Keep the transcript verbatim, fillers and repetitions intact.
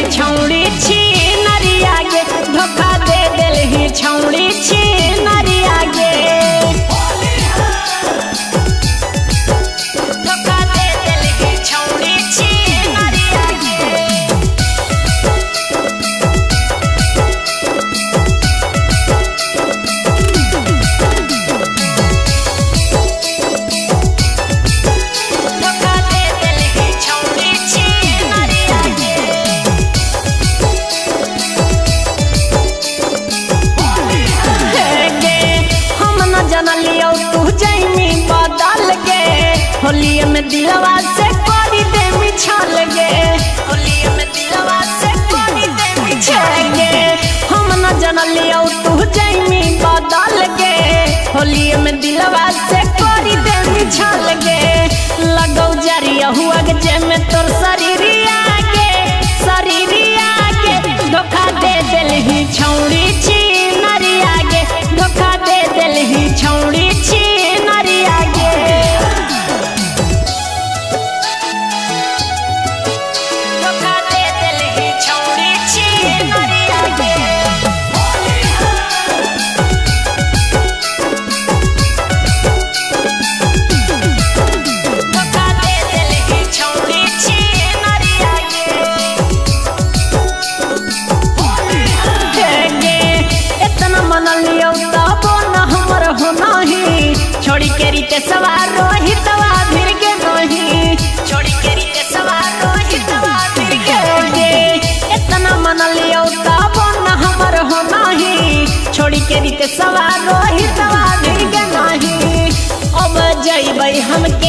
छौड़ी छी नरिया गे धोखा दे दिल छौड़ी छी नरिया गे धोखा दे दिल छौड़ी छी नरिया गे धोखा दे दिल छौड़ी छी नरिया गे जनलियो तू जैमी बदल गे होलिये में दिलवा से करी दे मिछल गे होलिये में दिलवा से करी दे मिछल गे हम न जनलियो तू जैमी बदल गे होलिये में दिलवा से करी दे मिछल गे लगौ जरिया हुआ गे जे में तोर शरीरिया गे शरीरिया गे धोखा दे दिलही छौड़ी छी नरिया गे धोखा दे दिलही छौड़ी छी नरिया गे धोखा दे दिलही छौड़ी छी नरिया गे धोखा दे दिलही छौड़ी छी नरिया गे इतना मन लियो तबो न हमर हो नाही छोड़ी के रीते सवार रोहितवा फिर के नहीं छोड़ी के रीते सवार रोहितवा फिर के गे इतना मन लियो तबो न हमर हो नाही छोड़ी के रीते सवार रोहितवा फिर के नहीं अब जइबै हम के